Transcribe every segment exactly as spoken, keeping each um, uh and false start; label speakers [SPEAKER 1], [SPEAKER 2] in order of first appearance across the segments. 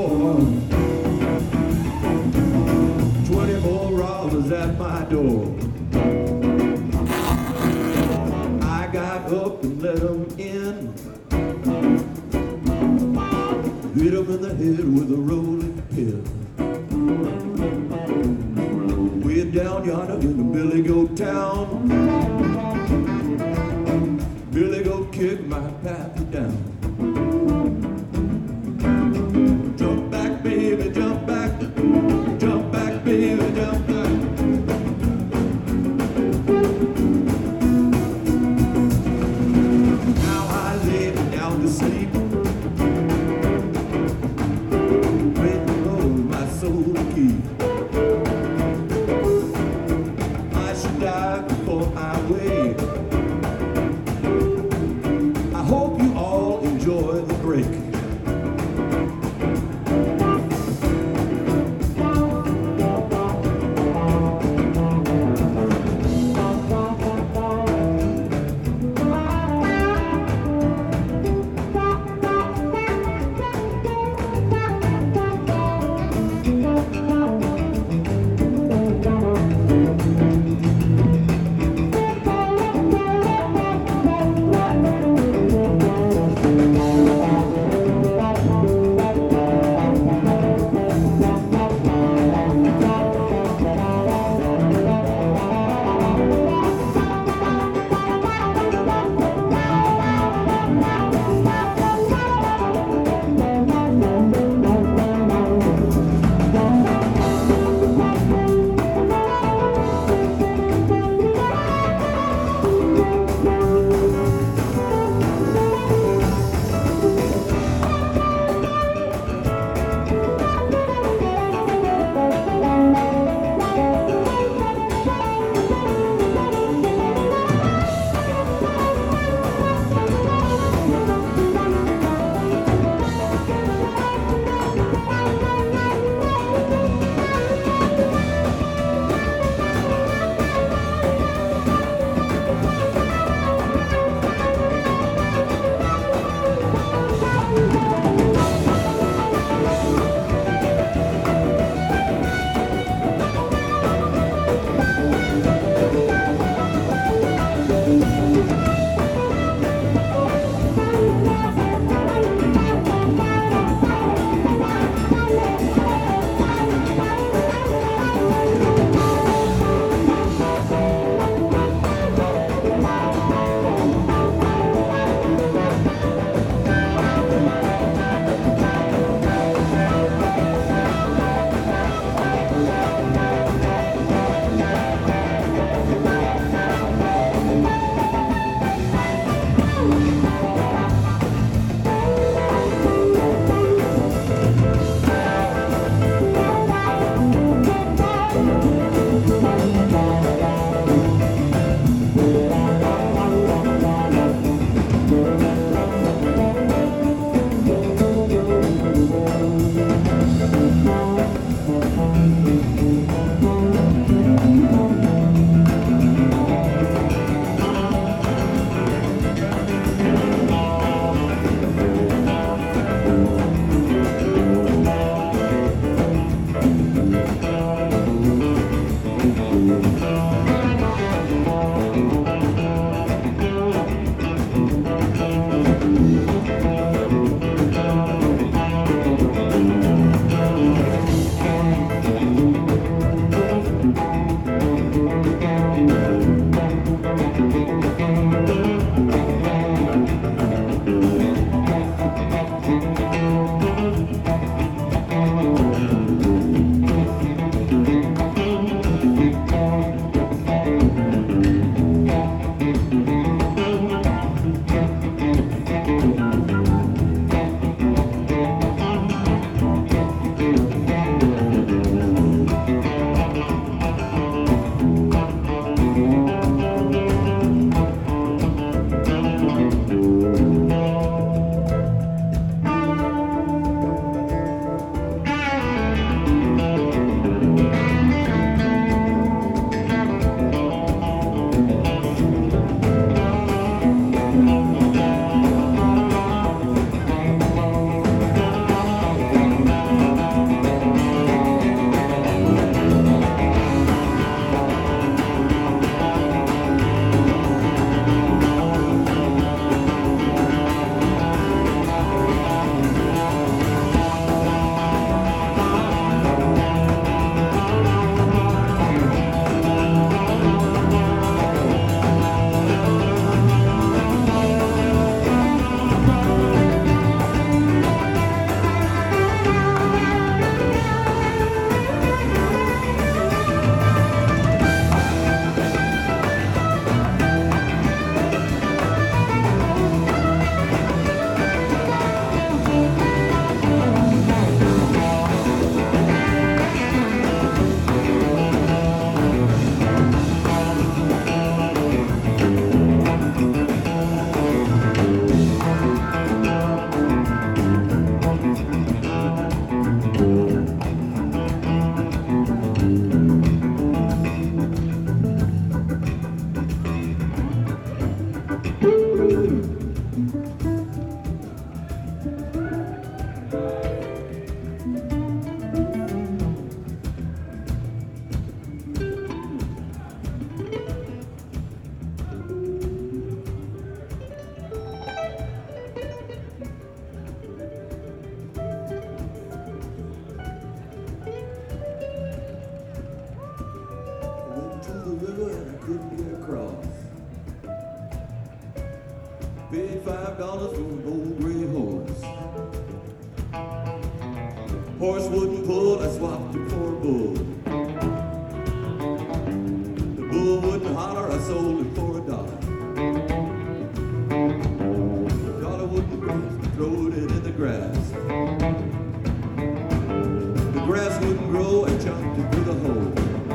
[SPEAKER 1] more. Twenty-four robbers at my door. I got up and let them in. Hit them in the head with a rolling pin. Way down yonder in the Billy Goat town. Billy Goat kicked my pappy down. Jump back, baby, jump back. Jump back, baby, jump back. Now I lay me down to sleep. Waiting for my soul to keep. I should die before I wake. I hope you all enjoy the break. dollars for an old gray horse. Horse wouldn't pull, I swapped him for a bull. The bull wouldn't holler, I sold him for a dollar. The dollar wouldn't grow, I throwed it in the grass. The grass wouldn't grow, I chopped it with a hoe.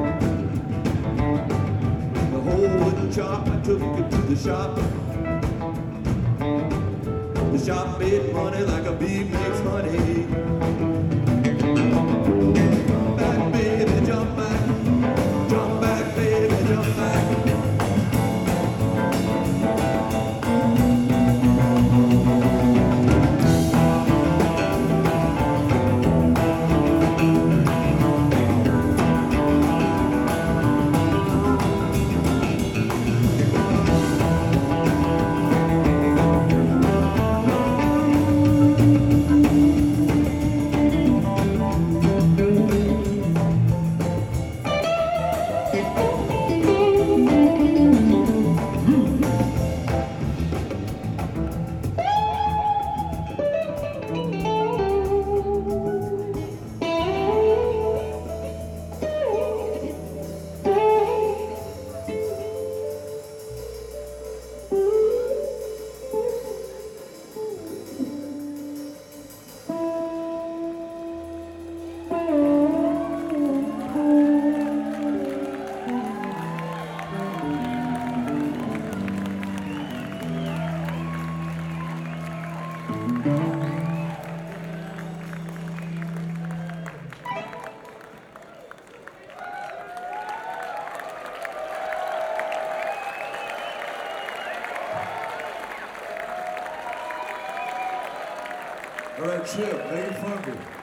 [SPEAKER 1] The hoe wouldn't chop, I took it to the shop. The shop made money like a bee makes honey. Jump back, baby, jump back. Jump back, baby, jump back.
[SPEAKER 2] All right, Chip, make it funky.